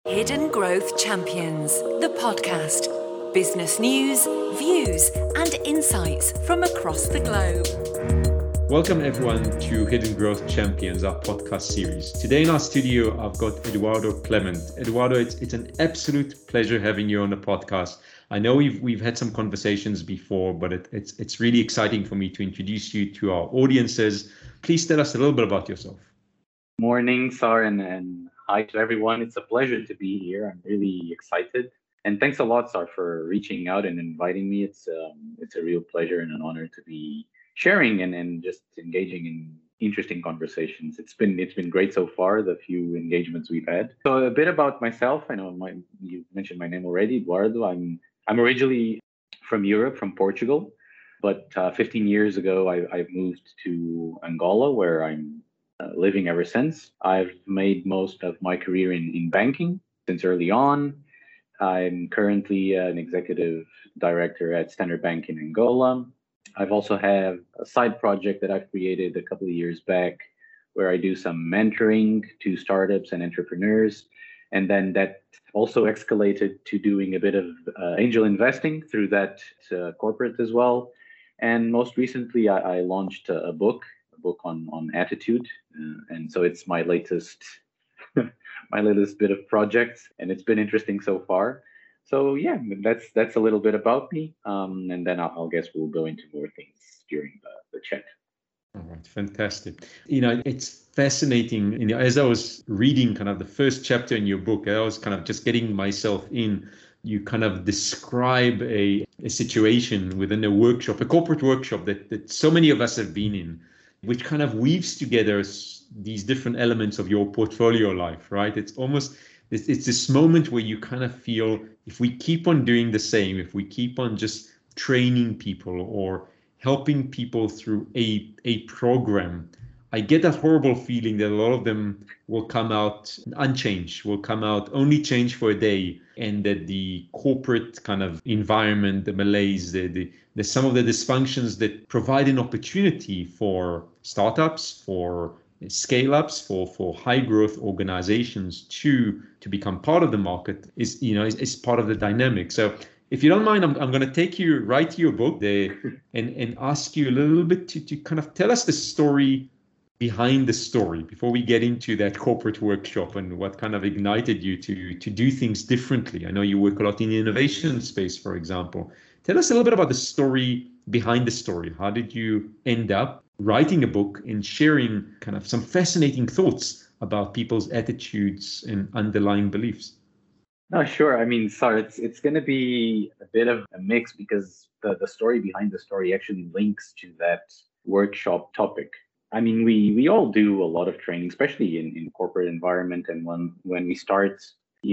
Hidden Growth Champions, the podcast. Business news, views, and insights from across the globe. Welcome everyone to Hidden Growth Champions, our podcast series. Today in our studio, I've got Eduardo Clement. Eduardo, it's an absolute pleasure having you on the podcast. I know we've had some conversations before, but it's really exciting for me to introduce you to our audiences. Please tell us a little bit about yourself. Morning, Sar, and hi to everyone. It's a pleasure to be here. I'm really excited. And thanks a lot, Sar, for reaching out and inviting me. It's a real pleasure and an honor to be sharing and just engaging in interesting conversations. It's been great so far, the few engagements we've had. So a bit about myself. I know you mentioned my name already, Eduardo. I'm originally from Europe, from Portugal, but 15 years ago I moved to Angola, where I'm living ever since. I've made most of my career in banking since early on. I'm currently an executive director at Standard Bank in Angola. I've also have a side project that I've created a couple of years back where I do some mentoring to startups and entrepreneurs. And then that also escalated to doing a bit of angel investing through that corporate as well. And most recently, I launched a book on attitude. And so it's my latest bit of projects, and it's been interesting so far. So yeah, that's a little bit about me, and then I'll guess we'll go into more things during the chat. All right, fantastic. It's fascinating. As I was reading kind of the first chapter in your book, I was kind of just getting myself in. You kind of describe a situation within a workshop, a corporate workshop that so many of us have been in, which kind of weaves together these different elements of your portfolio life, right? It's this moment where you kind of feel if we keep on doing the same, if we keep on just training people or helping people through a program, I get that horrible feeling that a lot of them will come out unchanged, will come out only changed for a day, and that the corporate kind of environment, the malaise, the some of the dysfunctions that provide an opportunity for startups, for scale-ups, for high growth organizations to become part of the market is part of the dynamic. So if you don't mind, I'm going to take you right to your book there and ask you a little bit to kind of tell us the story behind the story before we get into that corporate workshop and what kind of ignited you to do things differently. I know you work a lot in the innovation space, for example. Tell us a little bit about the story behind the story. How did you end up writing a book and sharing kind of some fascinating thoughts about people's attitudes and underlying beliefs? No, sure. I mean, sorry, it's going to be a bit of a mix because the story behind the story actually links to that workshop topic. I mean, we all do a lot of training, especially in corporate environment, and when we start,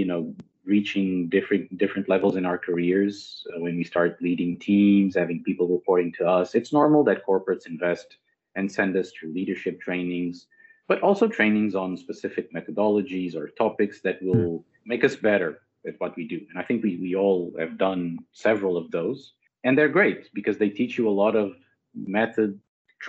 reaching different levels in our careers, when we start leading teams, having people reporting to us, it's normal that corporates invest and send us through leadership trainings, but also trainings on specific methodologies or topics that will make us better at what we do. And I think we all have done several of those, and they're great because they teach you a lot of method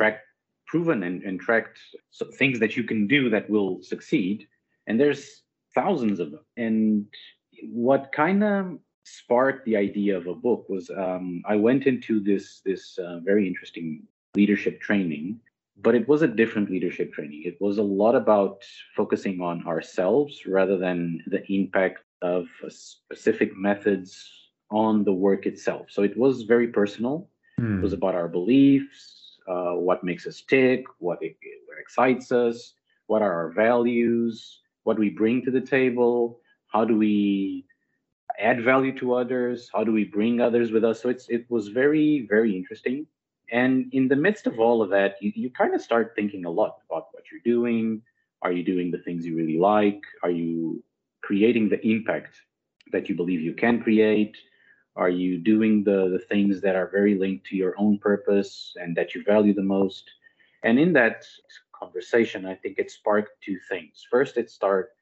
proven and tracked things that you can do that will succeed. And there's thousands of them. And what kind of sparked the idea of a book was I went into this very interesting leadership training, but it was a different leadership training. It was a lot about focusing on ourselves rather than the impact of specific methods on the work itself. So it was very personal. It was about our beliefs, what makes us tick, what excites us, what are our values, what we bring to the table, how do we add value to others, how do we bring others with us. So it was very, very interesting. And in the midst of all of that, you kind of start thinking a lot about what you're doing. Are you doing the things you really like? Are you creating the impact that you believe you can create? Are you doing the things that are very linked to your own purpose and that you value the most? And in that conversation, I think it sparked two things. First, it started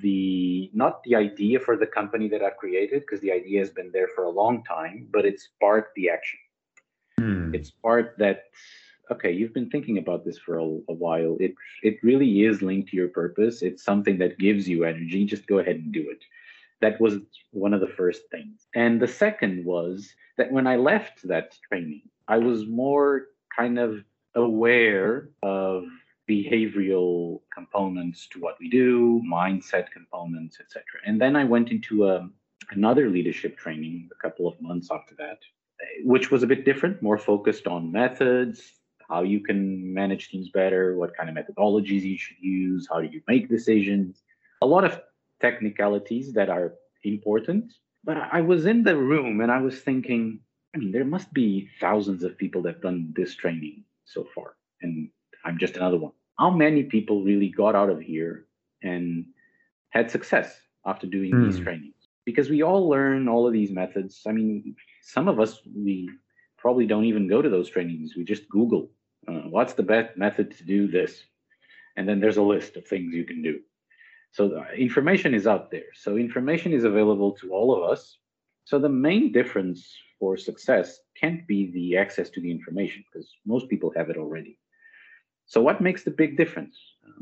not the idea for the company that I've created, because the idea has been there for a long time, but it sparked the action. It sparked that, okay, you've been thinking about this for a while. It really is linked to your purpose. It's something that gives you energy. Just go ahead and do it. That was one of the first things. And the second was that when I left that training, I was more kind of aware of behavioral components to what we do, mindset components, etc. And then I went into another leadership training a couple of months after that, which was a bit different, more focused on methods, how you can manage teams better, what kind of methodologies you should use, how do you make decisions, a lot of technicalities that are important. But I was in the room and I was thinking, I mean, there must be thousands of people that have done this training so far, and I'm just another one. How many people really got out of here and had success after doing these trainings? Because we all learn all of these methods. I mean, some of us, we probably don't even go to those trainings. We just Google, what's the best method to do this? And then there's a list of things you can do. So the information is out there. So information is available to all of us. So the main difference for success can't be the access to the information, because most people have it already. So what makes the big difference?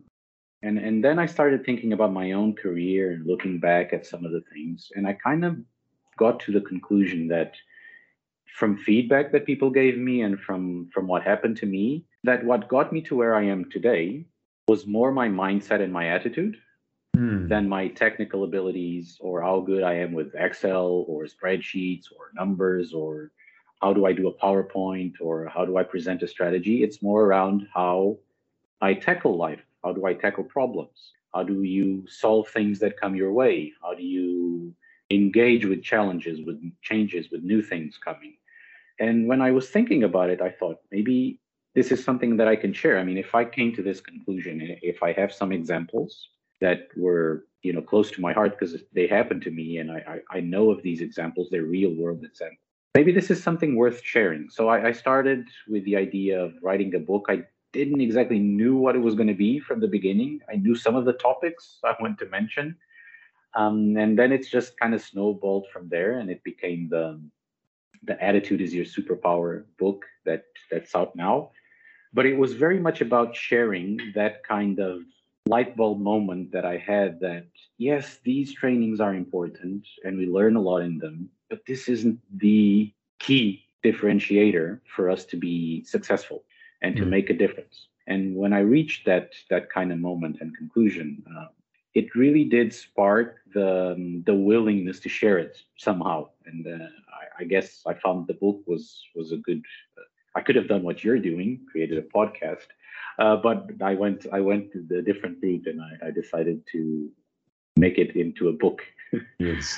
And then I started thinking about my own career and looking back at some of the things. And I kind of got to the conclusion that from feedback that people gave me and from what happened to me, that what got me to where I am today was more my mindset and my attitude than my technical abilities or how good I am with Excel or spreadsheets or numbers or how do I do a PowerPoint or how do I present a strategy. It's more around how I tackle life. How do I tackle problems? How do you solve things that come your way? How do you engage with challenges, with changes, with new things coming? And when I was thinking about it, I thought maybe this is something that I can share. I mean, if I came to this conclusion, if I have some examples that were, close to my heart because they happened to me and I know of these examples, they're real world examples. Maybe this is something worth sharing. So I started with the idea of writing a book. I didn't exactly knew what it was going to be from the beginning. I knew some of the topics I want to mention. And then it's just kind of snowballed from there, and it became the Attitude is Your Superpower book that's out now. But it was very much about sharing that kind of light bulb moment that I had that, yes, these trainings are important and we learn a lot in them, but this isn't the key differentiator for us to be successful and to make a difference. And when I reached that kind of moment and conclusion, it really did spark the willingness to share it somehow. And I guess I found the book was a good. I could have done what you're doing, created a podcast, but I went the different route, and I decided to make it into a book. Yes.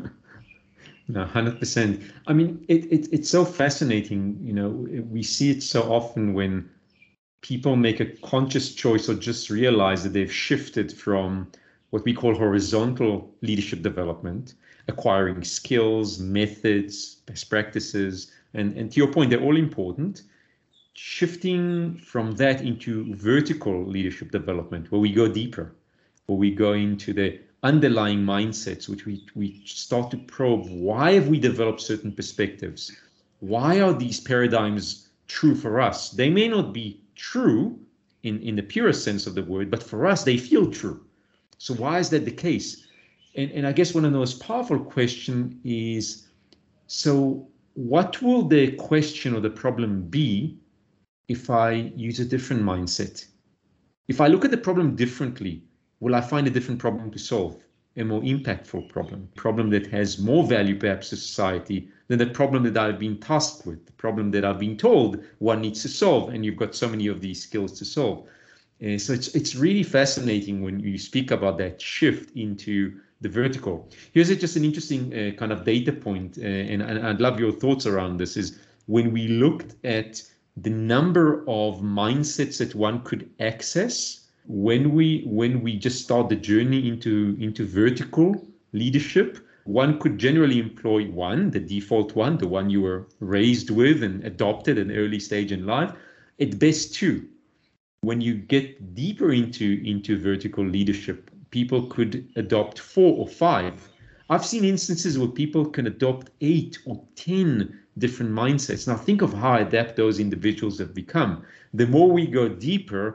No, 100%. I mean, it's so fascinating. We see it so often when people make a conscious choice or just realize that they've shifted from what we call horizontal leadership development, acquiring skills, methods, best practices, and to your point, they're all important. Shifting from that into vertical leadership development, where we go deeper, where we go into the underlying mindsets, which we start to probe. Why have we developed certain perspectives? Why are these paradigms true for us? They may not be true in the purest sense of the word, but for us, they feel true. So why is that the case? And I guess one of the most powerful question is, so what will the question or the problem be if I use a different mindset? If I look at the problem differently, will I find a different problem to solve? A more impactful problem that has more value perhaps to society than the problem that I've been tasked with, the problem that I've been told one needs to solve, and you've got so many of these skills to solve. So it's really fascinating when you speak about that shift into the vertical. Here's just an interesting kind of data point, and I'd love your thoughts around this, is when we looked at the number of mindsets that one could access when we just start the journey into vertical leadership. One could generally employ the default one, the one you were raised with and adopted at an early stage in life, at best two. When you get deeper into vertical leadership, people could adopt 4 or 5. I've seen instances where people can adopt 8 or 10 different mindsets. Now think of how adept those individuals have become. The more we go deeper,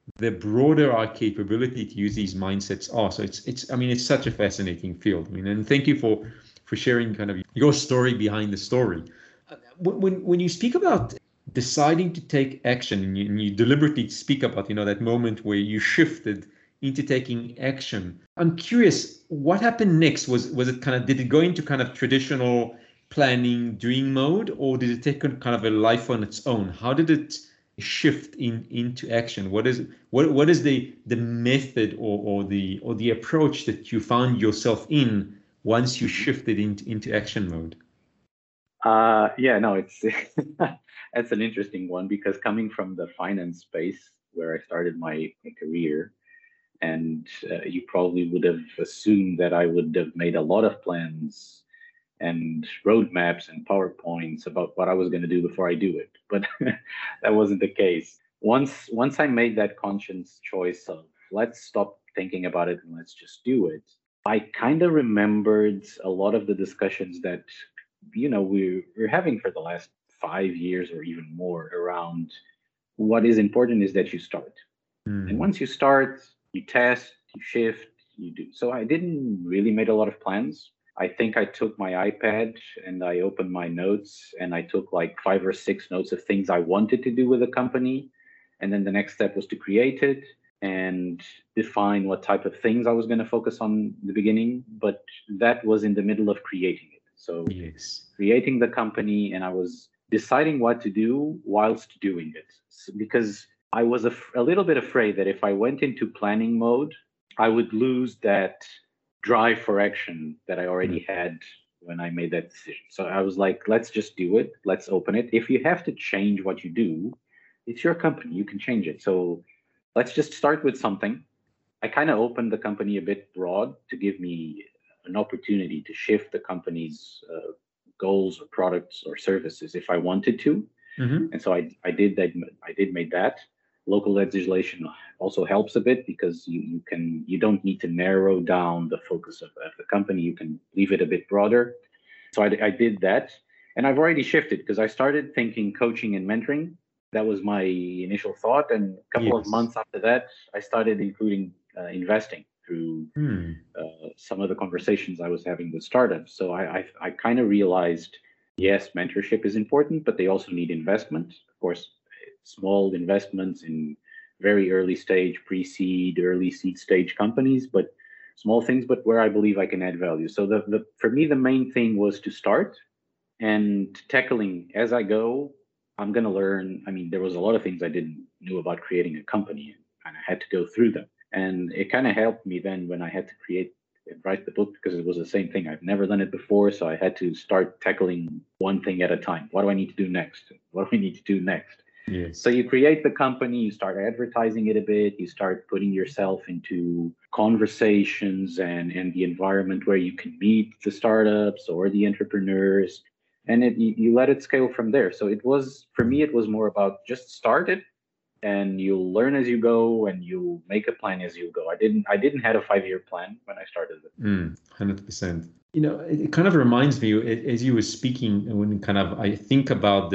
the broader our capability to use these mindsets are. So it's such a fascinating field. And thank you for sharing kind of your story behind the story. When you speak about deciding to take action, and you deliberately speak about, that moment where you shifted into taking action, I'm curious, what happened next? Was it did it go into kind of traditional planning, doing mode, or did it take kind of a life on its own? How did it shift into action? What is the method or the approach that you found yourself in once you shifted into action mode? It's that's an interesting one, because coming from the finance space where I started my career, and you probably would have assumed that I would have made a lot of plans and roadmaps and PowerPoints about what I was going to do before I do it. But that wasn't the case. Once I made that conscious choice of let's stop thinking about it and let's just do it, I kind of remembered a lot of the discussions that we're having for the last 5 years or even more around what is important is that you start. And once you start, you test, you shift, you do. So I didn't really make a lot of plans. I think I took my iPad and I opened my notes and I took like 5 or 6 notes of things I wanted to do with the company. And then the next step was to create it and define what type of things I was going to focus on in the beginning. But that was in the middle of creating it. So creating the company, and I was deciding what to do whilst doing it. Because I was a little bit afraid that if I went into planning mode, I would lose that drive for action that I already had when I made that decision. So I was like, let's just do it. Let's open it. If you have to change what you do, it's your company. You can change it. So let's just start with something. I kind of opened the company a bit broad to give me an opportunity to shift the company's goals or products or services if I wanted to. And so I did that. I did make that. Local legislation also helps a bit, because you don't need to narrow down the focus of the company. You can leave it a bit broader. So I did that, and I've already shifted because I started thinking coaching and mentoring. That was my initial thought, and a couple of months after that, I started including investing through some of the conversations I was having with startups. So I kind of realized, yes, mentorship is important, but they also need investment. Of course, small investments in very early stage, pre-seed, early seed stage companies, but small things, but where I believe I can add value. So for me, the main thing was to start and tackling as I go. I'm going to learn. I mean, there was a lot of things I didn't know about creating a company, and I had to go through them. And it kind of helped me then when I had to create and write the book, because it was the same thing. I've never done it before. So I had to start tackling one thing at a time. What do I need to do next? What do we need to do next? Yes. So you create the company, you start advertising it a bit, you start putting yourself into conversations and the environment where you can meet the startups or the entrepreneurs, and you let it scale from there. So for me, it was more about just start it, and you'll learn as you go, and you'll make a plan as you go. I didn't have a 5-year plan when I started it. 100%. It kind of reminds me, as you were speaking, when I think about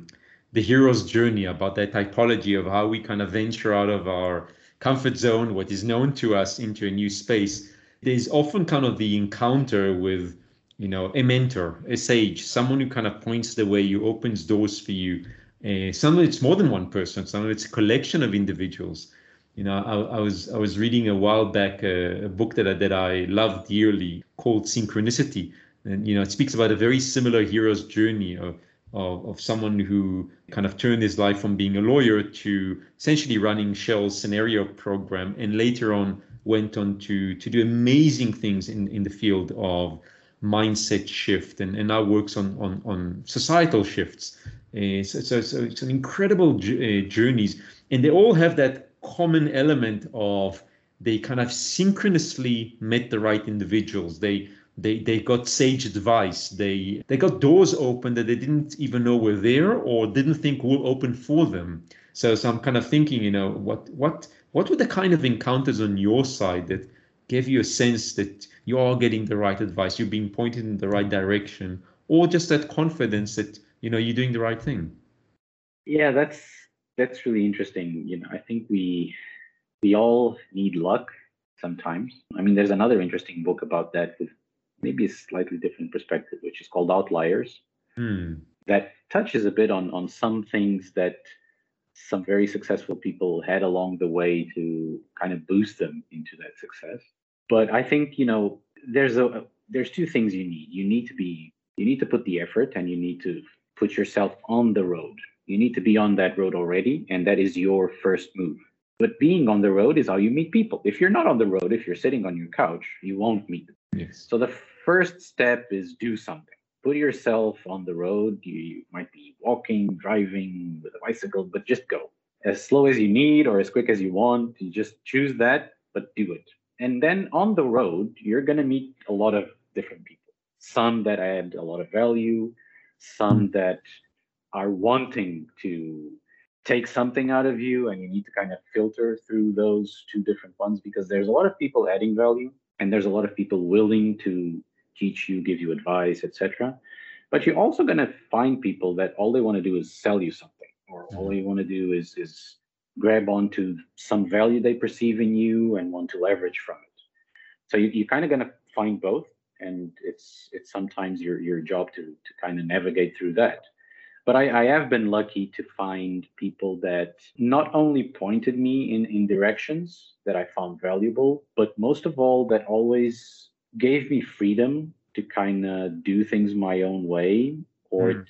the hero's journey, about that typology of how we kind of venture out of our comfort zone, what is known to us, into a new space. There's often kind of the encounter with, a mentor, a sage, someone who kind of points the way, who opens doors for you. Sometimes it's more than one person, sometimes it's a collection of individuals. I was reading a while back a book that I loved dearly called Synchronicity. And, it speaks about a very similar hero's journey of someone who kind of turned his life from being a lawyer to essentially running Shell's scenario program, and later on went on to do amazing things in the field of mindset shift, and now works on societal shifts. So it's an incredible journeys, and they all have that common element of they kind of synchronously met the right individuals. They got sage advice. They got doors open that they didn't even know were there or didn't think will open for them. So I'm kind of thinking, what were the kind of encounters on your side that gave you a sense that you are getting the right advice, you're being pointed in the right direction, or just that confidence that you're doing the right thing? Yeah, that's really interesting. I think we We all need luck sometimes. I mean, there's another interesting book about that with maybe a slightly different perspective, which is called Outliers, Hmm. that touches a bit on some things that some very successful people had along the way to kind of boost them into that success. But I think, there's two things you need. You need to put the effort, and you need to put yourself on the road. You need to be on that road already, and that is your first move. But being on the road is how you meet people. If you're not on the road, if you're sitting on your couch, you won't meet them. Yes. So the first step is do something. Put yourself on the road. You might be walking, driving with a bicycle, but just go. As slow as you need or as quick as you want. You just choose that, but do it. And then on the road, you're going to meet a lot of different people. Some that add a lot of value, some that are wanting to take something out of you, and you need to kind of filter through those two different ones, because there's a lot of people adding value and there's a lot of people willing to teach you, give you advice, etc. But you're also going to find people that all they want to do is sell you something, or all they want to do is grab onto some value they perceive in you and want to leverage from it. So you're kind of going to find both, and it's sometimes your job to kind of navigate through that. But I have been lucky to find people that not only pointed me in directions that I found valuable, but most of all, that always gave me freedom to kind of do things my own way, or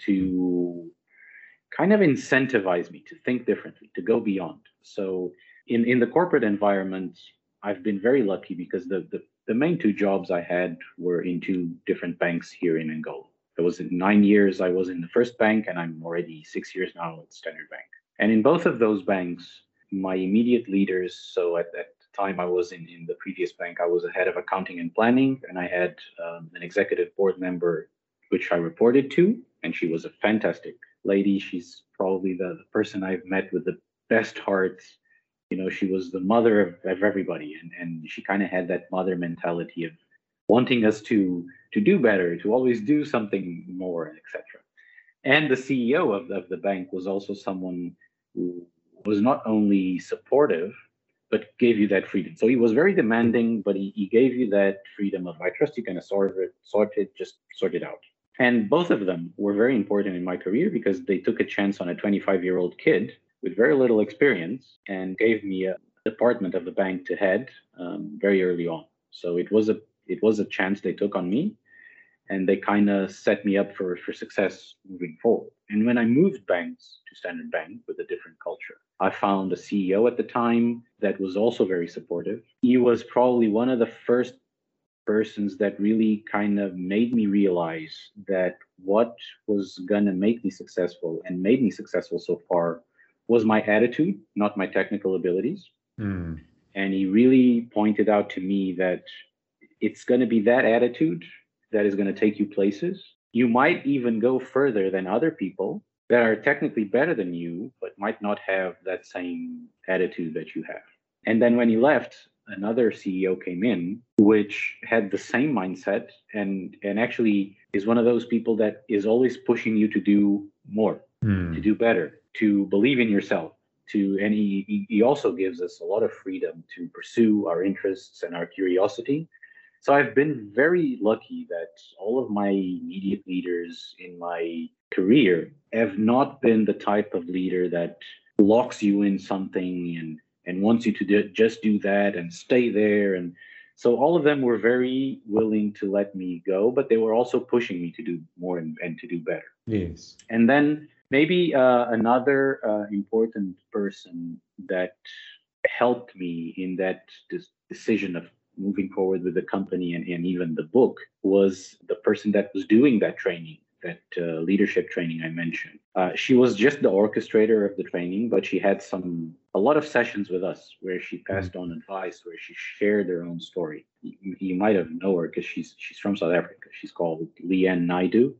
to kind of incentivize me to think differently, to go beyond. So in the corporate environment, I've been very lucky because the main two jobs I had were in two different banks here in Angola. I was in 9 years, I was in the first bank, and I'm already 6 years now at Standard Bank. And in both of those banks, my immediate leaders, so at that time I was in the previous bank, I was a head of accounting and planning, and I had an executive board member which I reported to, and she was a fantastic lady. She's probably the person I've met with the best heart. She was the mother of everybody, and she kind of had that mother mentality of wanting us to do better, to always do something more, etc. And the CEO of the bank was also someone who was not only supportive, but gave you that freedom. So he was very demanding, but he gave you that freedom of, I trust you can sort it, just sort it out. And both of them were very important in my career because they took a chance on a 25-year-old kid with very little experience and gave me a department of the bank to head very early on. So it was a chance they took on me, and they kind of set me up for success moving forward. And when I moved banks to Standard Bank with a different culture, I found a CEO at the time that was also very supportive. He was probably one of the first persons that really kind of made me realize that what was going to make me successful and made me successful so far was my attitude, not my technical abilities. Mm. And he really pointed out to me that it's going to be that attitude that is going to take you places. You might even go further than other people that are technically better than you, but might not have that same attitude that you have. And then when he left, another CEO came in, which had the same mindset, and actually is one of those people that is always pushing you to do more, to do better, to believe in yourself. And he also gives us a lot of freedom to pursue our interests and our curiosity. So I've been very lucky that all of my immediate leaders in my career have not been the type of leader that locks you in something and wants you to just do that and stay there. And so all of them were very willing to let me go, but they were also pushing me to do more and to do better. Yes. And then maybe another important person that helped me in that decision of moving forward with the company and even the book was the person that was doing that training, that leadership training I mentioned. She was just the orchestrator of the training, but she had a lot of sessions with us where she passed on advice, where she shared her own story. You might have known her because she's from South Africa. She's called Leanne Naidu.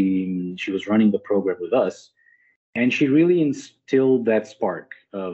She was running the program with us, and she really instilled that spark of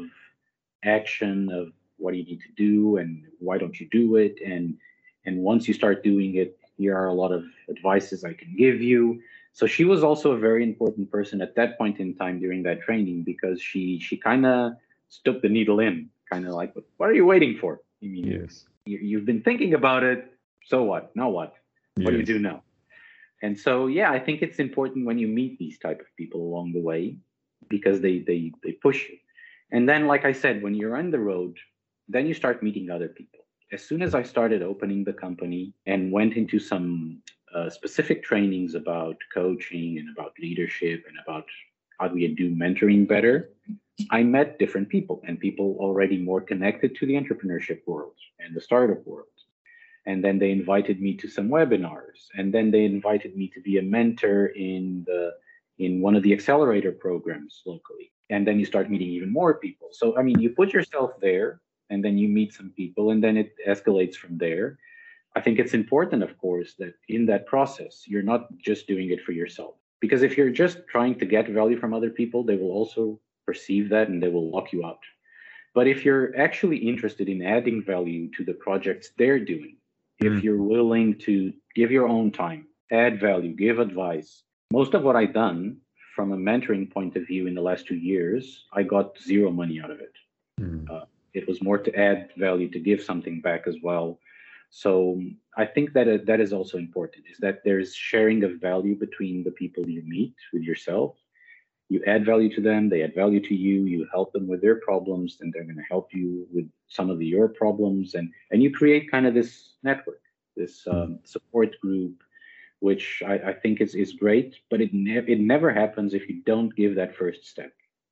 action, of what do you need to do and why don't you do it, and once you start doing it, here are a lot of advices I can give you. So she was also a very important person at that point in time during that training, because she kind of stuck the needle in kind of like, what are you waiting for? I mean, Yes. you've been thinking about it. So what? Now what? What do you Yes. do now? And so, yeah, I think it's important when you meet these type of people along the way because they push you. And then, like I said, when you're on the road, then you start meeting other people. As soon as I started opening the company and went into some specific trainings about coaching and about leadership and about how do we do mentoring better, I met different people and people already more connected to the entrepreneurship world and the startup world. And then they invited me to some webinars, and then they invited me to be a mentor in one of the accelerator programs locally. And then you start meeting even more people. So I mean, you put yourself there, and then you meet some people, and then it escalates from there. I think it's important, of course, that in that process, you're not just doing it for yourself. Because if you're just trying to get value from other people, they will also perceive that and they will lock you out. But if you're actually interested in adding value to the projects they're doing, if you're willing to give your own time, add value, give advice, most of what I've done from a mentoring point of view in the last 2 years, I got zero money out of it. It was more to add value, to give something back as well. So I think that that is also important, is that there's sharing of value between the people you meet with yourself. You add value to them, they add value to you, you help them with their problems, and they're going to help you with some of your problems. And you create kind of this network, this support group, which I think is great, but it never happens if you don't give that first step.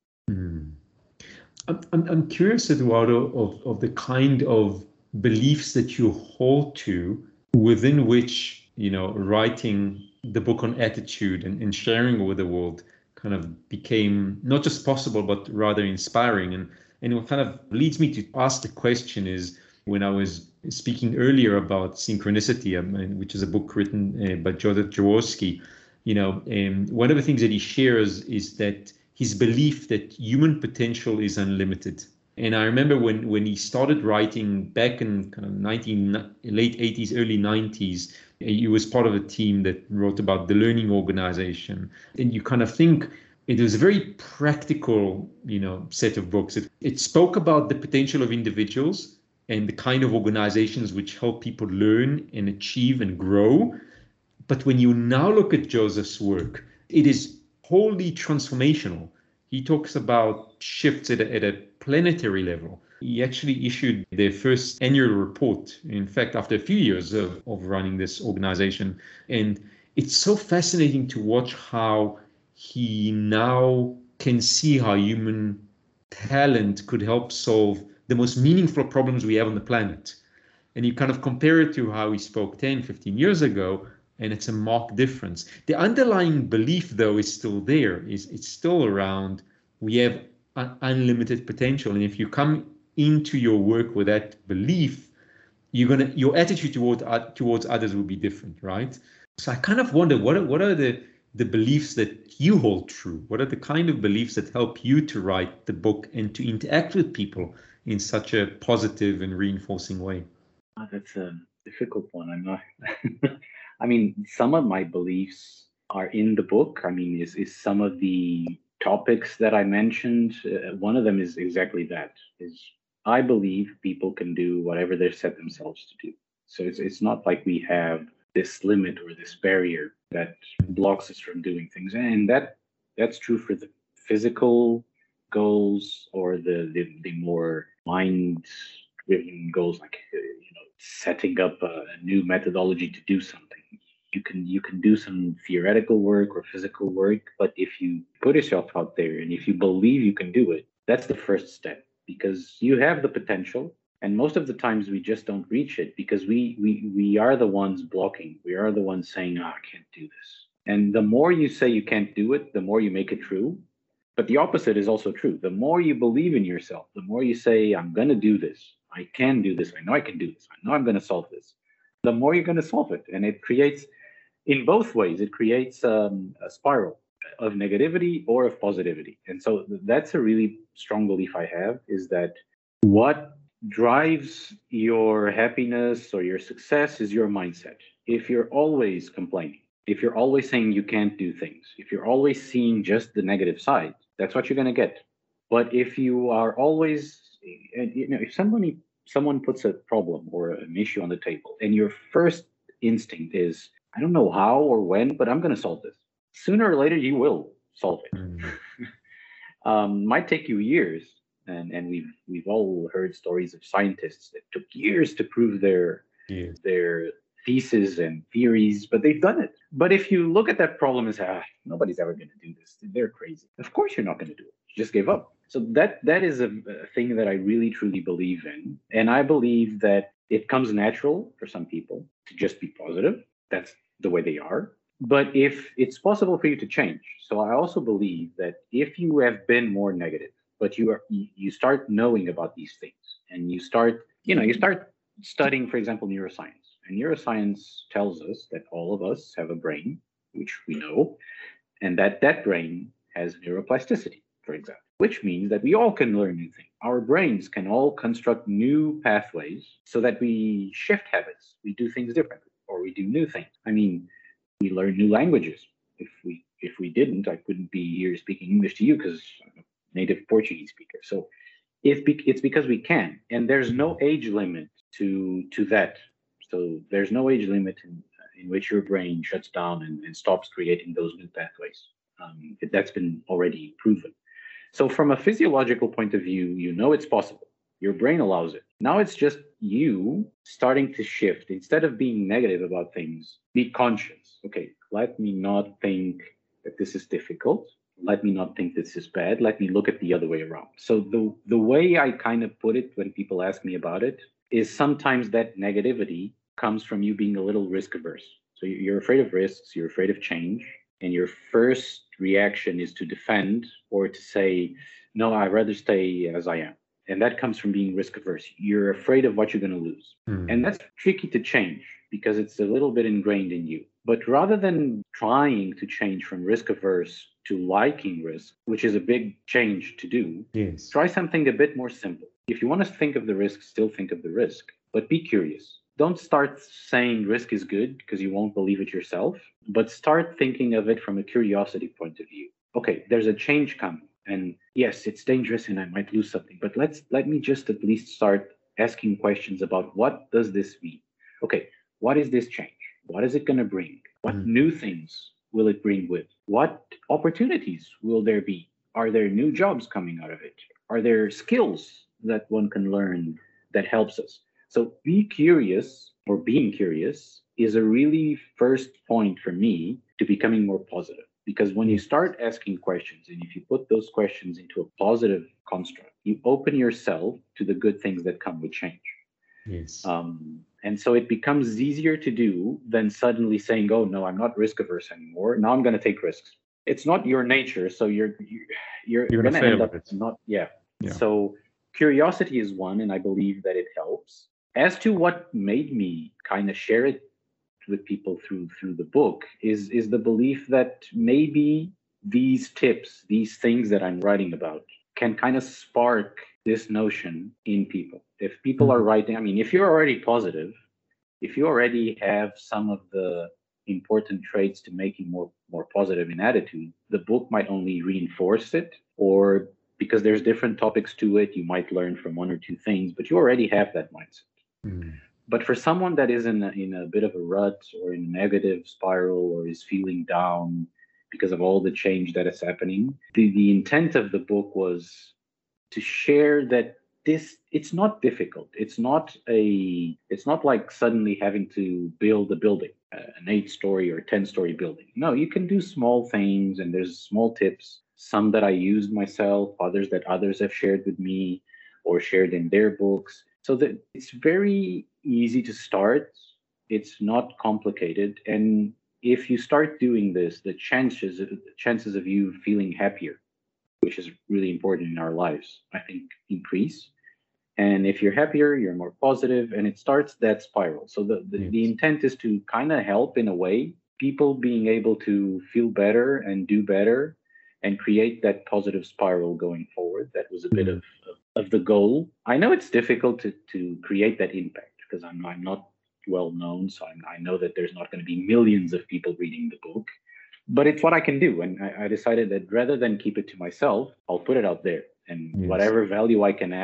I'm curious, Eduardo, of the kind of beliefs that you hold to within which, writing the book on attitude and sharing with the world kind of became not just possible, but rather inspiring. And what kind of leads me to ask the question is, when I was speaking earlier about Synchronicity, which is a book written by Joseph Jaworski, one of the things that he shares is that his belief that human potential is unlimited. And I remember when he started writing back in kind of late 80s, early 90s, he was part of a team that wrote about the learning organization. And you kind of think it was a very practical, set of books. It spoke about the potential of individuals and the kind of organizations which help people learn and achieve and grow. But when you now look at Joseph's work, it is wholly transformational. He talks about shifts at a planetary level. He actually issued their first annual report, in fact, after a few years of running this organization. And it's so fascinating to watch how he now can see how human talent could help solve the most meaningful problems we have on the planet. And you kind of compare it to how he spoke 10, 15 years ago, and it's a marked difference. The underlying belief, though, is still there. It's still around. We have unlimited potential. And if you come into your work with that belief, your attitude towards others will be different, right? So I kind of wonder, what are the beliefs that you hold true? What are the kind of beliefs that help you to write the book and to interact with people in such a positive and reinforcing way? That's a difficult one. I'm not. I mean, some of my beliefs are in the book. I mean, is some of the topics that I mentioned. One of them is exactly that. Is I believe people can do whatever they set themselves to do. So it's not like we have this limit or this barrier that blocks us from doing things, and that's true for the physical goals or the more mind-driven goals, like setting up a new methodology to do something. You can do some theoretical work or physical work, but if you put yourself out there and if you believe you can do it, that's the first step, because you have the potential. And most of the times we just don't reach it because we are the ones blocking. We are the ones saying, I can't do this. And the more you say you can't do it, the more you make it true. But the opposite is also true. The more you believe in yourself, the more you say, I'm going to do this. I can do this. I know I can do this. I know I'm going to solve this. The more you're going to solve it. And it creates, in both ways, it creates a spiral of negativity or of positivity. And so that's a really strong belief I have, is that what drives your happiness or your success is your mindset. If you're always complaining, if you're always saying you can't do things, if you're always seeing just the negative side, that's what you're going to get. But if you are always And if someone puts a problem or an issue on the table, and your first instinct is, I don't know how or when, but I'm going to solve this. Sooner or later, you will solve it. Might take you years, and we've all heard stories of scientists that took years to prove their thesis and theories, but they've done it. But if you look at that problem and say, nobody's ever going to do this, they're crazy. Of course, you're not going to do it. You just give up. So that is a thing that I really truly believe in, and I believe that it comes natural for some people to just be positive. That's the way they are. But if it's possible for you to change, so I also believe that if you have been more negative, but you start knowing about these things, and you start studying, for example, neuroscience. And neuroscience tells us that all of us have a brain, which we know, and that brain has neuroplasticity, for example, which means that we all can learn new things. Our brains can all construct new pathways so that we shift habits, we do things differently, or we do new things. I mean, we learn new languages. If we didn't, I couldn't be here speaking English to you because I'm a native Portuguese speaker. So it's because we can, and there's no age limit to that. So there's no age limit in which your brain shuts down and stops creating those new pathways. That's been already proven. So from a physiological point of view, it's possible. Your brain allows it. Now it's just you starting to shift. Instead of being negative about things, be conscious. Okay, let me not think that this is difficult. Let me not think this is bad. Let me look at the other way around. So the way I kind of put it when people ask me about it is sometimes that negativity comes from you being a little risk averse. So you're afraid of risks, you're afraid of change, and your first reaction is to defend or to say, no, I'd rather stay as I am. And that comes from being risk averse. You're afraid of what you're going to lose. And that's tricky to change because it's a little bit ingrained in you. But rather than trying to change from risk averse to liking risk, which is a big change to do, try something a bit more simple. If you want to think of the risk, still think of the risk, but be curious. Don't start saying risk is good because you won't believe it yourself, but start thinking of it from a curiosity point of view. Okay, there's a change coming. And yes, it's dangerous and I might lose something, but let me just at least start asking questions about what does this mean? Okay, what is this change? What is it going to bring? What new things will it bring with? What opportunities will there be? Are there new jobs coming out of it? Are there skills that one can learn that helps us? So be curious, or being curious is a really first point for me to becoming more positive. Because when you start asking questions, and if you put those questions into a positive construct, you open yourself to the good things that come with change. And so it becomes easier to do than suddenly saying, oh, no, I'm not risk averse anymore. Now I'm going to take risks. It's not your nature. So you're going to end up not. So curiosity is one, and I believe that it helps. As to what made me kind of share it with people through the book is the belief that maybe these tips, these things that I'm writing about, can kind of spark this notion in people. If people are writing, I mean, if you're already positive, if you already have some of the important traits to making more positive in attitude, the book might only reinforce it, or because there's different topics to it, you might learn from one or two things, but you already have that mindset. But for someone that is in a bit of a rut or in a negative spiral or is feeling down because of all the change that is happening, the intent of the book was to share that it's not difficult. It's not like suddenly having to build a building, an 8-story or 10-story building. No, you can do small things, and there's small tips, some that I used myself, others that others have shared with me or shared in their books. So that it's very easy to start. It's not complicated. And if you start doing this, the chances of you feeling happier, which is really important in our lives, I think, increase. And if you're happier, you're more positive, and it starts that spiral. So the intent is to kind of help, in a way, people being able to feel better and do better and create that positive spiral going forward. That was a bit of the goal. I know it's difficult to create that impact because I'm not well known, so I know that there's not going to be millions of people reading the book, but it's what I can do. And I decided that rather than keep it to myself, I'll put it out there, and whatever value I can add,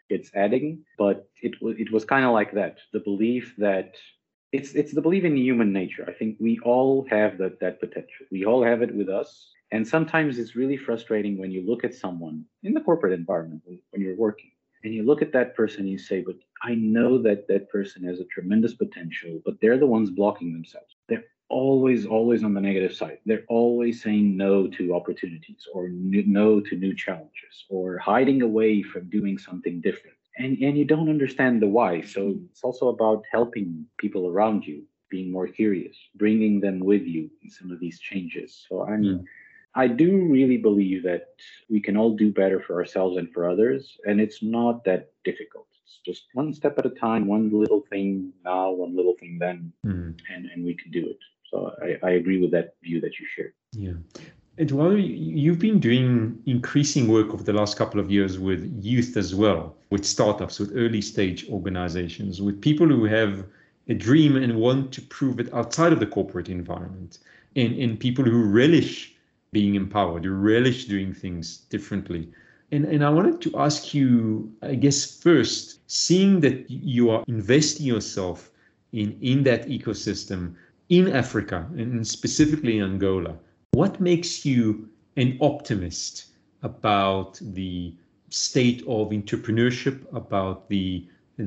it's adding, but it was kind of like that. The belief that it's the belief in human nature. I think we all have that potential. We all have it with us. And sometimes it's really frustrating when you look at someone in the corporate environment when you're working and you look at that person and you say, but I know that that person has a tremendous potential, but they're the ones blocking themselves. They're always on the negative side. They're always saying no to opportunities or no to new challenges or hiding away from doing something different. And you don't understand the why. So it's also about helping people around you, being more curious, bringing them with you in some of these changes. So I do really believe that we can all do better for ourselves and for others, and it's not that difficult. It's just one step at a time, one little thing now, one little thing then, and we can do it. So I agree with that view that you shared. Yeah. Eduardo, you've been doing increasing work over the last couple of years with youth as well, with startups, with early stage organizations, with people who have a dream and want to prove it outside of the corporate environment, and people who relish being empowered, who relish doing things differently. And I wanted to ask you, I guess, first, seeing that you are investing yourself in that ecosystem in Africa and specifically in Angola, what makes you an optimist about the state of entrepreneurship, about the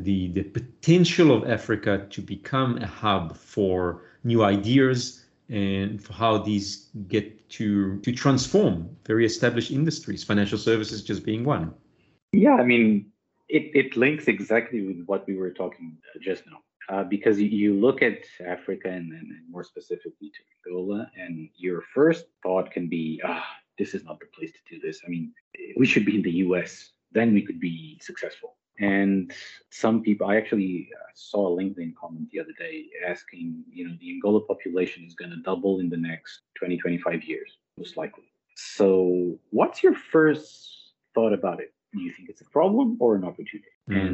potential of Africa to become a hub for new ideas and for how these get to transform very established industries, financial services just being one? Yeah, I mean, it links exactly with what we were talking just now. Because you look at Africa and more specifically to Angola, and your first thought can be, this is not the place to do this. I mean, we should be in the US, then we could be successful. And some people, I actually saw a LinkedIn comment the other day asking, the Angola population is going to double in the next 20, 25 years, most likely. So what's your first thought about it? Do you think it's a problem or an opportunity?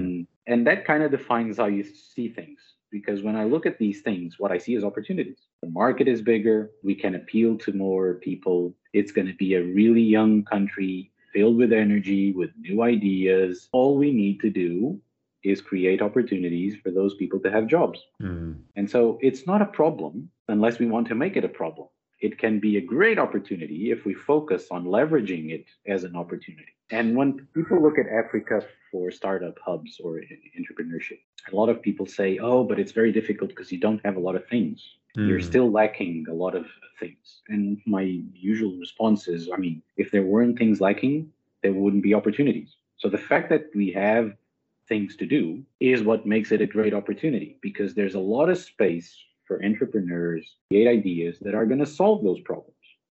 And that kind of defines how you see things. Because when I look at these things, what I see is opportunities. The market is bigger. We can appeal to more people. It's going to be a really young country filled with energy, with new ideas. All we need to do is create opportunities for those people to have jobs. And so it's not a problem unless we want to make it a problem. It can be a great opportunity if we focus on leveraging it as an opportunity. And when people look at Africa for startup hubs or entrepreneurship, a lot of people say, oh, but it's very difficult because you don't have a lot of things. You're still lacking a lot of things. And my usual response is, I mean, if there weren't things lacking, there wouldn't be opportunities. So the fact that we have things to do is what makes it a great opportunity, because there's a lot of space for entrepreneurs to create ideas that are going to solve those problems.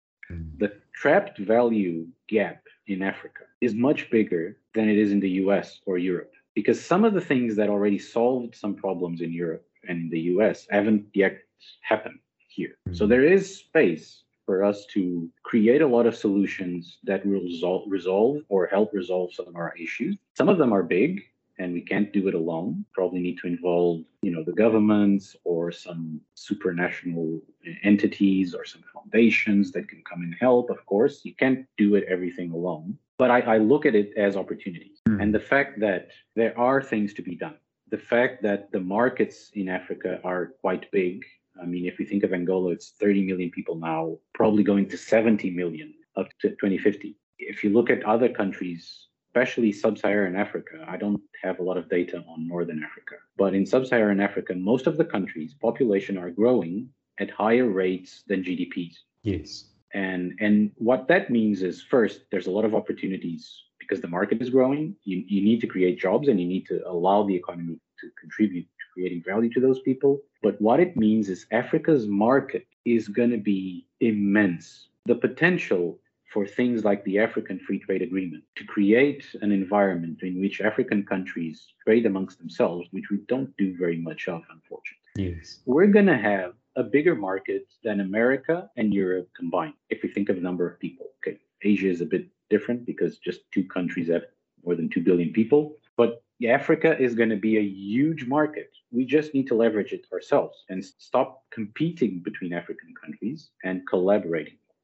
The trapped value gap in Africa is much bigger than it is in the US or Europe, because some of the things that already solved some problems in Europe and in the US haven't yet happened here. So there is space for us to create a lot of solutions that will resolve or help resolve some of our issues. Some of them are big, and we can't do it alone. Probably need to involve, the governments or some supranational entities or some foundations that can come and help. Of course, you can't do it everything alone. But I look at it as opportunities. And the fact that there are things to be done, the fact that the markets in Africa are quite big. I mean, if we think of Angola, it's 30 million people now, probably going to 70 million up to 2050. If you look at other countries, especially sub-Saharan Africa, I don't have a lot of data on Northern Africa, but in sub-Saharan Africa, most of the countries' population are growing at higher rates than GDPs. Yes. And what that means is, first, there's a lot of opportunities because the market is growing. You need to create jobs and you need to allow the economy to contribute to creating value to those people. But what it means is Africa's market is going to be immense. The potential for things like the African Free Trade Agreement to create an environment in which African countries trade amongst themselves, which we don't do very much of, unfortunately. Yes. We're going to have a bigger market than America and Europe combined, if we think of the number of people. Okay, Asia is a bit different because just two countries have more than 2 billion people. But Africa is going to be a huge market. We just need to leverage it ourselves and stop competing between African countries and collaborating.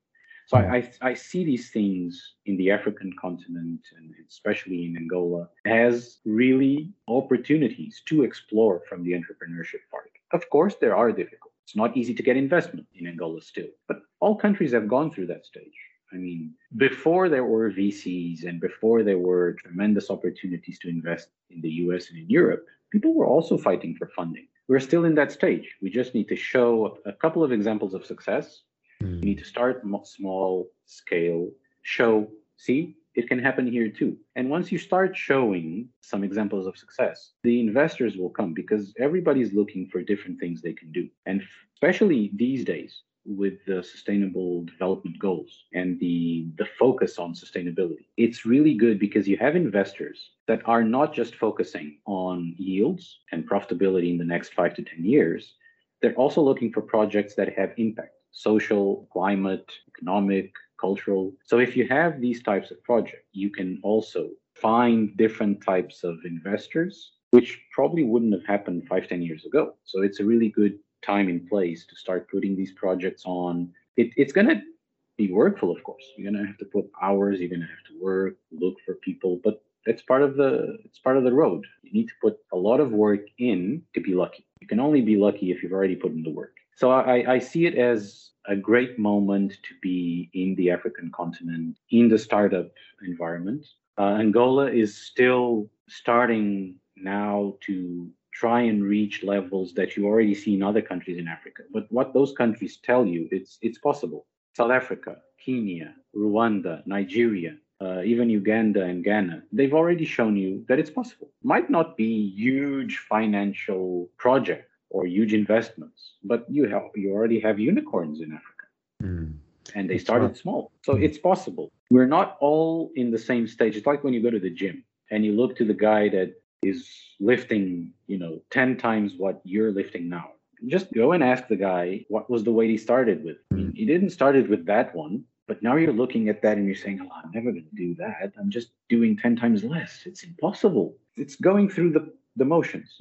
So I see these things in the African continent and especially in Angola as really opportunities to explore from the entrepreneurship part. Of course, there are difficulties. It's not easy to get investment in Angola still, but all countries have gone through that stage. I mean, before there were VCs and before there were tremendous opportunities to invest in the US and in Europe, people were also fighting for funding. We're still in that stage. We just need to show a couple of examples of success. You need to start small scale, show, see, it can happen here too. And once you start showing some examples of success, the investors will come because everybody's looking for different things they can do. And especially these days with the sustainable development goals and the focus on sustainability, it's really good because you have investors that are not just focusing on yields and profitability in the next 5 to 10 years. They're also looking for projects that have impact. Social, climate, economic, cultural. So if you have these types of projects, you can also find different types of investors, which probably wouldn't have happened 5, 10 years ago. So it's a really good time and place to start putting these projects on. It's going to be workful, of course. You're going to have to put hours, you're going to have to work, look for people, but it's part of the road. You need to put a lot of work in to be lucky. You can only be lucky if you've already put in the work. So I see it as a great moment to be in the African continent, in the startup environment. Angola is still starting now to try and reach levels that you already see in other countries in Africa. But what those countries tell you, it's possible. South Africa, Kenya, Rwanda, Nigeria, even Uganda and Ghana, they've already shown you that it's possible. Might not be huge financial project or huge investments, but you already have unicorns in Africa. And they started small. So it's possible. We're not all in the same stage. It's like when you go to the gym and you look to the guy that is lifting, 10 times what you're lifting now. Just go and ask the guy what was the weight he started with. I mean, he didn't started with that one, but now you're looking at that and you're saying, oh, I'm never going to do that. I'm just doing 10 times less. It's impossible. It's going through the motions,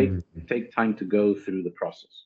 take time to go through the process.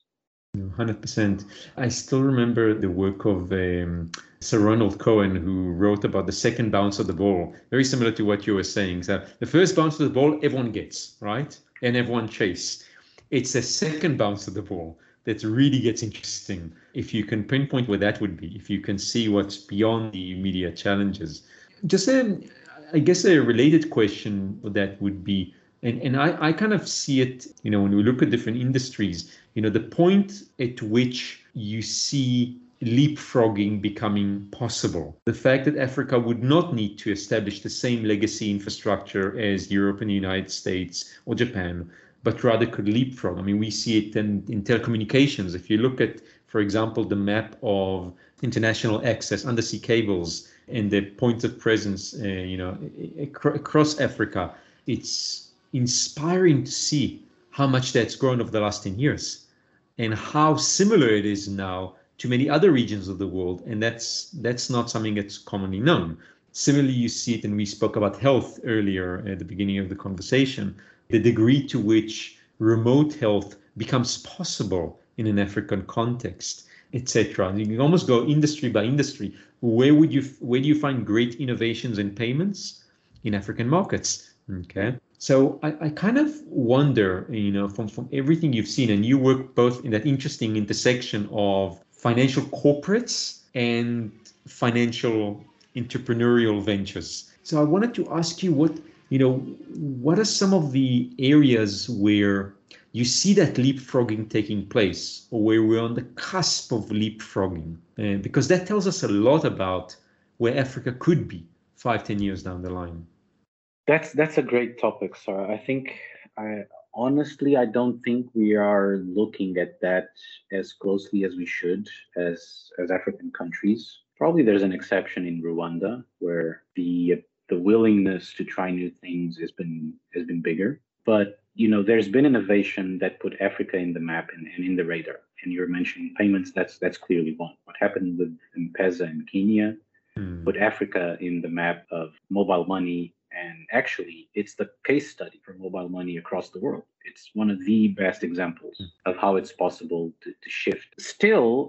100%. I still remember the work of Sir Ronald Cohen, who wrote about the second bounce of the ball, very similar to what you were saying. So the first bounce of the ball, everyone gets, right? And everyone chase. It's the second bounce of the ball that really gets interesting. If you can pinpoint where that would be, if you can see what's beyond the immediate challenges. Just I guess a related question that would be, and I kind of see it, when we look at different industries, the point at which you see leapfrogging becoming possible. The fact that Africa would not need to establish the same legacy infrastructure as Europe and the United States or Japan, but rather could leapfrog. I mean, we see it in telecommunications. If you look at, for example, the map of international access, undersea cables, and the points of presence, across Africa, it's inspiring to see how much that's grown over the last 10 years and how similar it is now to many other regions of the world. And that's not something that's commonly known. Similarly, you see it, and we spoke about health earlier at the beginning of the conversation, the degree to which remote health becomes possible in an African context, etc. You can almost go industry by industry. Where do you find great innovations in payments? In African markets. Okay. So I kind of wonder, from everything you've seen, and you work both in that interesting intersection of financial corporates and financial entrepreneurial ventures. So I wanted to ask you what are some of the areas where you see that leapfrogging taking place, or where we're on the cusp of leapfrogging? Because that tells us a lot about where Africa could be 5-10 years down the line. That's a great topic, Sarah. I think honestly, I don't think we are looking at that as closely as we should as African countries. Probably there's an exception in Rwanda, where the willingness to try new things has been bigger. But there's been innovation that put Africa in the map and in the radar. And you're mentioning payments. That's clearly one. What happened with M-Pesa in Kenya put Africa in the map of mobile money. And actually, it's the case study for mobile money across the world. It's one of the best examples of how it's possible to shift. Still,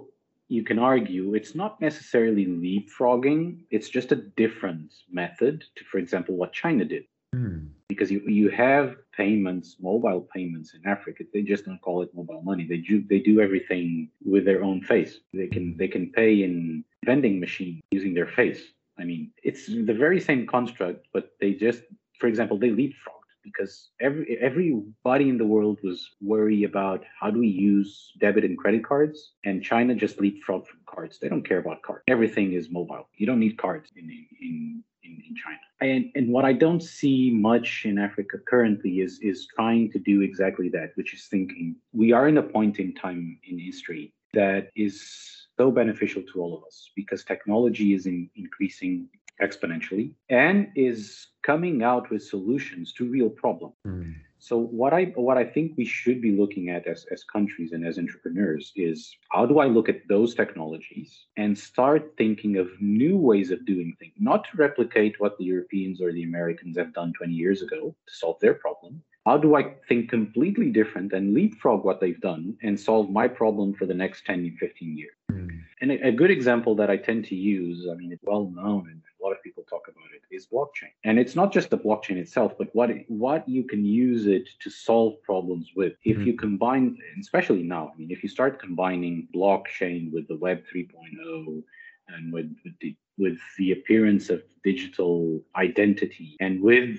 you can argue it's not necessarily leapfrogging, it's just a different method to, for example, what China did. Because you have payments, mobile payments in Africa. They just don't call it mobile money. They do everything with their own face. They can pay in vending machine using their face. I mean, it's the very same construct, but they just, for example, they leapfrogged because everybody in the world was worried about how do we use debit and credit cards, and China just leapfrogged from cards. They don't care about cards. Everything is mobile. You don't need cards in China. And what I don't see much in Africa currently is trying to do exactly that, which is thinking we are in a point in time in history that is so beneficial to all of us because technology is increasing exponentially and is coming out with solutions to real problems. So what I think we should be looking at as countries and as entrepreneurs is how do I look at those technologies and start thinking of new ways of doing things, not to replicate what the Europeans or the Americans have done 20 years ago to solve their problem. How do I think completely different and leapfrog what they've done and solve my problem for the next 10 and 15 years? And a good example that I tend to use, I mean, it's well known and a lot of people talk about it, is blockchain. And it's not just the blockchain itself, but what you can use it to solve problems with. If you combine, especially now, I mean, if you start combining blockchain with the Web 3.0 and with the appearance of digital identity and with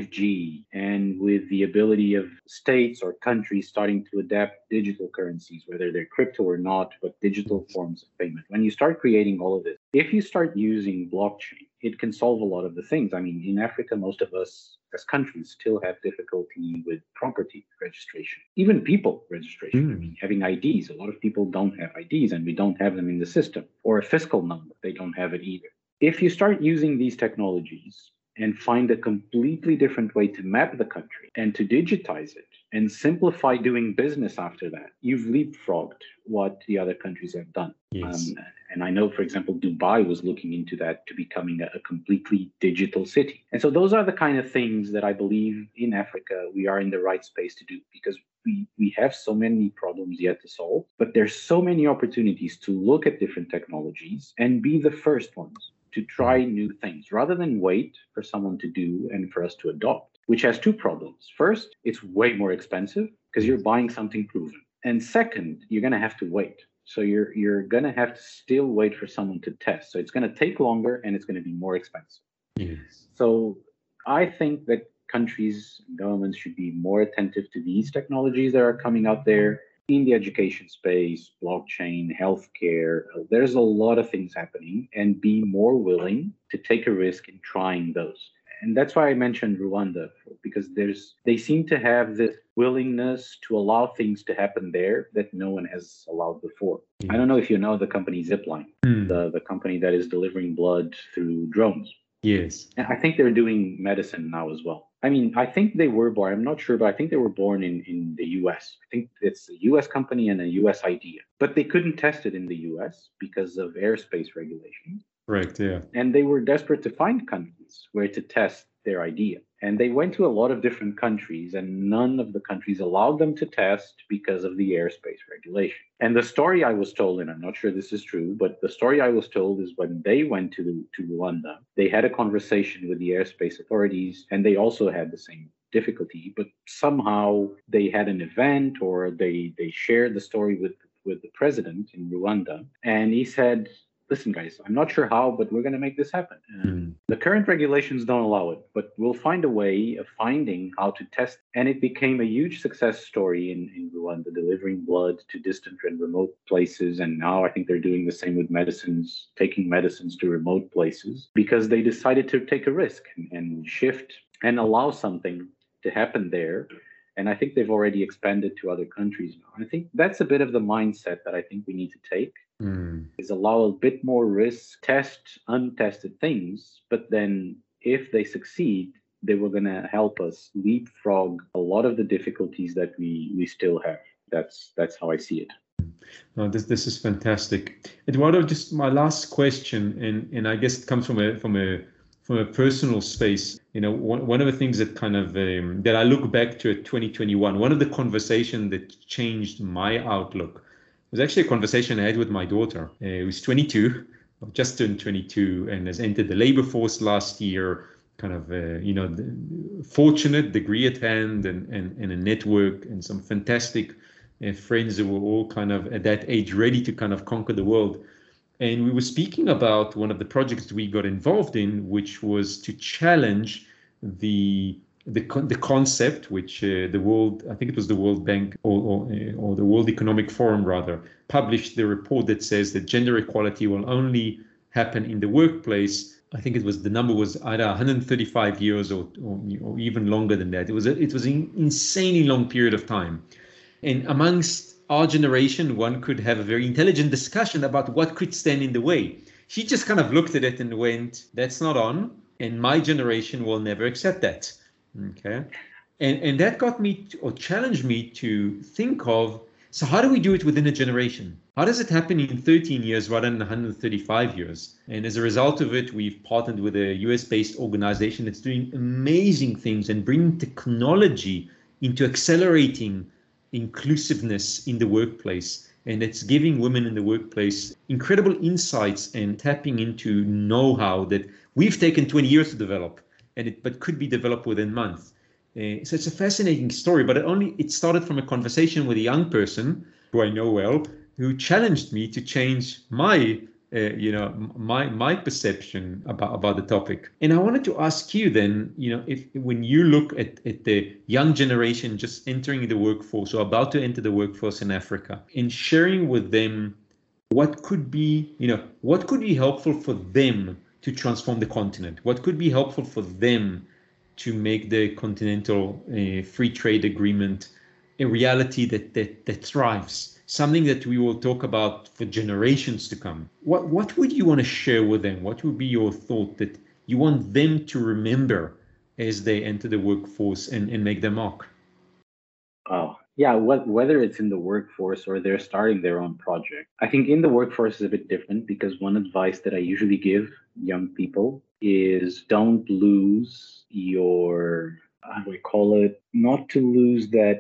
5G and with the ability of states or countries starting to adapt digital currencies, whether they're crypto or not, but digital forms of payment. When you start creating all of this, if you start using blockchain, it can solve a lot of the things. I mean, in Africa, most of us as countries still have difficulty with property registration, even people registration. I mean, having IDs. A lot of people don't have IDs and we don't have them in the system, or a fiscal number. They don't have it either. If you start using these technologies and find a completely different way to map the country and to digitize it and simplify doing business after that, you've leapfrogged what the other countries have done. Yes. And I know, for example, Dubai was looking into that to becoming a completely digital city. And so those are the kind of things that I believe in Africa we are in the right space to do, because we have so many problems yet to solve, but there's so many opportunities to look at different technologies and be the first ones to try new things rather than wait for someone to do and for us to adopt, which has two problems. First, it's way more expensive because you're buying something proven. And second, you're going to have to wait. So you're going to have to still wait for someone to test. So it's going to take longer and it's going to be more expensive. Yes. So I think that countries, governments should be more attentive to these technologies that are coming out there in the education space, blockchain, healthcare. There's a lot of things happening, and be more willing to take a risk in trying those. And that's why I mentioned Rwanda, because they seem to have this willingness to allow things to happen there that no one has allowed before. I don't know if you know the company Zipline, the company that is delivering blood through drones. Yes. And I think they're doing medicine now as well. I mean, I think they were born, I'm not sure, but I think they were born in the US. I think it's a US company and a US idea. But they couldn't test it in the US because of airspace regulations. Right, yeah. And they were desperate to find countries where to test their idea. And they went to a lot of different countries, and none of the countries allowed them to test because of the airspace regulation. And the story I was told, and I'm not sure this is true, but the story I was told is when they went to Rwanda, they had a conversation with the airspace authorities, and they also had the same difficulty, but somehow they had an event or they shared the story with the president in Rwanda, and he said, listen, guys, I'm not sure how, but we're going to make this happen. The current regulations don't allow it, but we'll find a way of finding how to test. And it became a huge success story in Rwanda, delivering blood to distant and remote places. And now I think they're doing the same with medicines, taking medicines to remote places, because they decided to take a risk and shift and allow something to happen there. And I think they've already expanded to other countries now. I think that's a bit of the mindset that I think we need to take, is allow a bit more risk, test untested things, but then if they succeed, they were going to help us leapfrog a lot of the difficulties that we still have. That's how I see it. No, this is fantastic. Eduardo, just my last question, and I guess it comes from a personal space. You know, one of the things that kind of that I look back to at 2021, one of the conversations that changed my outlook was actually a conversation I had with my daughter, who's 22, just turned 22, and has entered the labor force last year. Kind of, fortunate degree at hand, and a network and some fantastic friends who were all kind of at that age ready to kind of conquer the world. And we were speaking about one of the projects we got involved in, which was to challenge the concept which the world, I think it was the World Bank or the World Economic Forum rather, published the report that says that gender equality will only happen in the workplace. I think the number was either 135 years or even longer than that. It was an insanely long period of time. And amongst our generation, one could have a very intelligent discussion about what could stand in the way. She just kind of looked at it and went, that's not on, and my generation will never accept that. Okay. And that got me or challenged me to think of, so how do we do it within a generation? How does it happen in 13 years rather than 135 years? And as a result of it, we've partnered with a US-based organization that's doing amazing things and bringing technology into accelerating inclusiveness in the workplace. And it's giving women in the workplace incredible insights and tapping into know-how that we've taken 20 years to develop, but could be developed within months. So it's a fascinating story, but it started from a conversation with a young person who I know well, who challenged me to change my perception about the topic. And I wanted to ask you then, if when you look at the young generation just entering the workforce or about to enter the workforce in Africa, and sharing with them what could be helpful for them to transform the continent, what could be helpful for them to make the continental free trade agreement a reality that thrives, something that we will talk about for generations to come. What would you want to share with them? What would be your thought that you want them to remember as they enter the workforce and make their mark? Oh, yeah, whether it's in the workforce or they're starting their own project. I think in the workforce is a bit different, because one advice that I usually give young people is don't lose your, how do we call it, not to lose that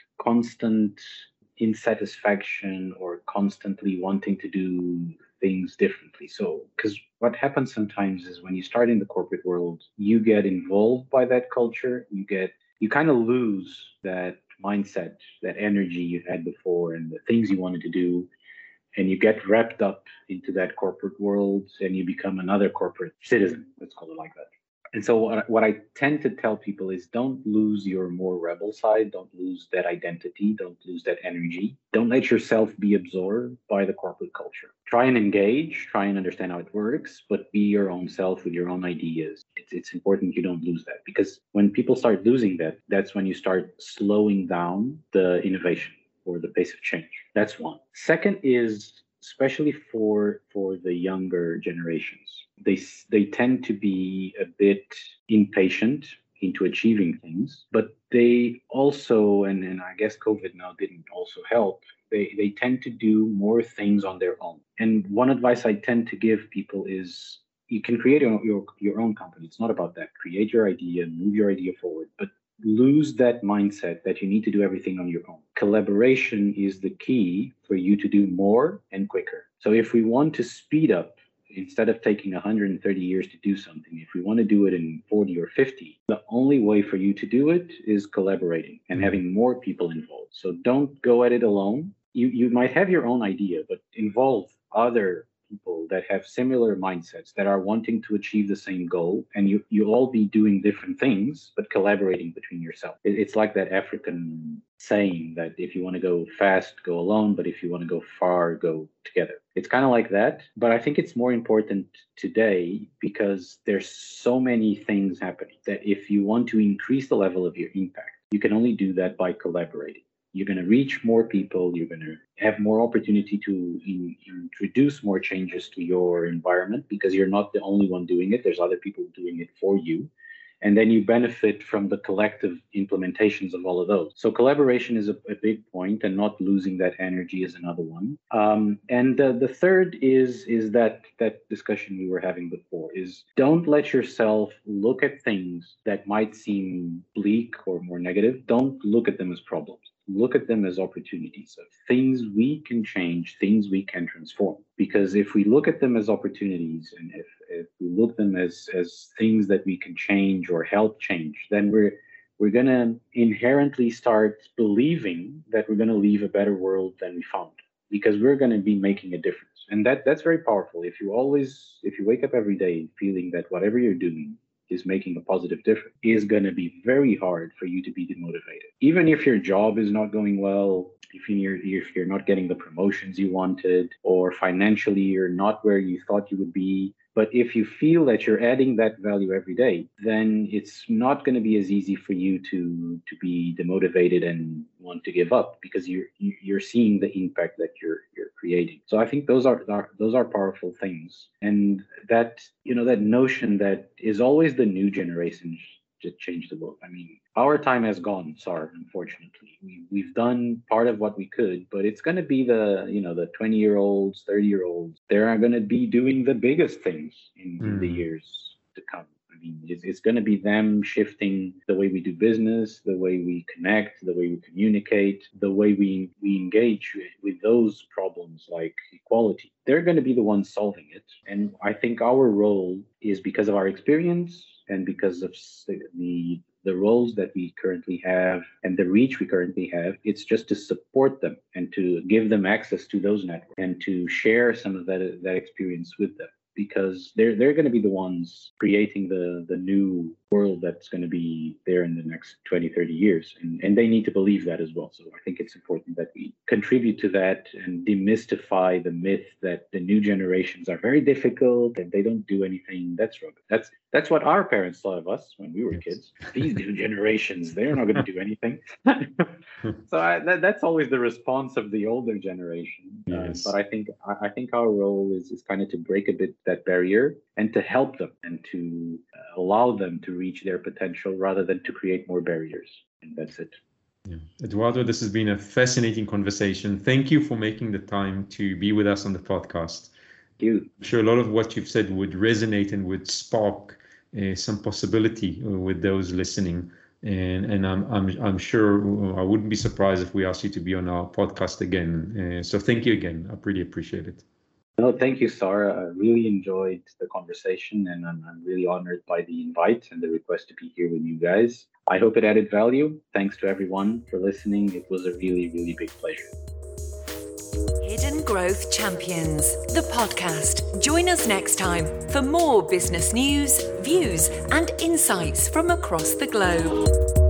constant insatisfaction or constantly wanting to do things differently. So, because what happens sometimes is when you start in the corporate world, you get involved by that culture, you kind of lose that mindset, that energy you had before and the things you wanted to do, and you get wrapped up into that corporate world and you become another corporate citizen, let's call it like that. And so what I tend to tell people is don't lose your more rebel side, don't lose that identity, don't lose that energy. Don't let yourself be absorbed by the corporate culture. Try and engage, try and understand how it works, but be your own self with your own ideas. It's important you don't lose that, because when people start losing that, that's when you start slowing down the innovation or the pace of change. That's one. Second is, especially for the younger generations, they tend to be a bit impatient into achieving things, but they also, and I guess COVID now didn't also help, they tend to do more things on their own. And one advice I tend to give people is you can create your own company. It's not about that. Create your idea, move your idea forward, but lose that mindset that you need to do everything on your own. Collaboration is the key for you to do more and quicker. So if we want to speed up, instead of taking 130 years to do something, if we want to do it in 40 or 50, the only way for you to do it is collaborating and having more people involved. So don't go at it alone. You might have your own idea, but involve other people that have similar mindsets, that are wanting to achieve the same goal, and you all be doing different things but collaborating between yourself. It's like that African saying that if you want to go fast, go alone, but if you want to go far, go together. It's kind of like that, but I think it's more important today because there's so many things happening that if you want to increase the level of your impact, you can only do that by collaborating. You're going to reach more people. You're going to have more opportunity to introduce more changes to your environment because you're not the only one doing it. There's other people doing it for you. And then you benefit from the collective implementations of all of those. So collaboration is a big point, and not losing that energy is another one. And the third is that discussion we were having before is don't let yourself look at things that might seem bleak or more negative. Don't look at them as problems. look at them as opportunities of things we can change, things we can transform. Because if we look at them as opportunities, and if we look at them as things that we can change or help change, then we're going to inherently start believing that we're going to leave a better world than we found, because we're going to be making a difference. And that's very powerful. If you wake up every day feeling that whatever you're doing is making a positive difference, is going to be very hard for you to be demotivated. Even if your job is not going well, if you're not getting the promotions you wanted, or financially you're not where you thought you would be, but if you feel that you're adding that value every day, then it's not going to be as easy for you to be demotivated and want to give up, because you're seeing the impact that you're creating. So I think those are powerful things, and that that notion that is always the new generation to change the world. I mean, our time has gone, Sar, unfortunately. We've done part of what we could, but it's going to be the 20-year-olds, 30-year-olds. They're going to be doing the biggest things in the years to come. I mean, it's going to be them shifting the way we do business, the way we connect, the way we communicate, the way we engage with those problems like equality. They're going to be the ones solving it. And I think our role is, because of our experience and because of the roles that we currently have and the reach we currently have, it's just to support them and to give them access to those networks and to share some of that experience with them, because they're going to be the ones creating the new world that's going to be there in the next 20, 30 years. And they need to believe that as well. So I think it's important that we contribute to that and demystify the myth that the new generations are very difficult and they don't do anything. That's wrong. That's what our parents thought of us when we were kids. These new generations, they're not going to do anything. So that's always the response of the older generation. Yes. But I think our role is kind of to break a bit that barrier and to help them and to allow them to reach their potential rather than to create more barriers. And that's it. Yeah. Eduardo, this has been a fascinating conversation. Thank you for making the time to be with us on the podcast. Thank you. I'm sure a lot of what you've said would resonate and would spark some possibility with those listening. And I'm sure I wouldn't be surprised if we asked you to be on our podcast again. So thank you again. I really appreciate it. No, thank you, Sarah. I really enjoyed the conversation, and I'm really honored by the invite and the request to be here with you guys. I hope it added value. Thanks to everyone for listening. It was a really, really big pleasure. Hidden Growth Champions, the podcast. Join us next time for more business news, views, and insights from across the globe.